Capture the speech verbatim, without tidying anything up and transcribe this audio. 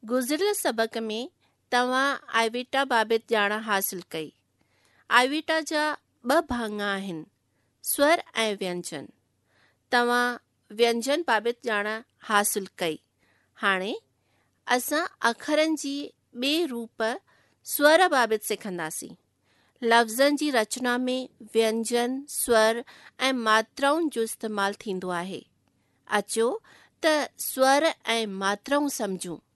गुज़िरियल सबक़ में तव्हां आइवेटा बाबति ॼाण हासिल कई। आइवेटा जा ॿ भाङ आहिनि, स्वर ऐं व्यंजन। तव्हां व्यंजन बाबति ॼाण हासिल कई। हाणे असां अखरनि जी ॿिए रूप स्वर बाबति सिखंदासीं। लफ़्ज़नि जी रचना में व्यंजन, स्वर ऐं मात्राउनि जो इस्तेमालु थींदो आहे। अचो त स्वर ऐं मात्राऊं सम्झूं।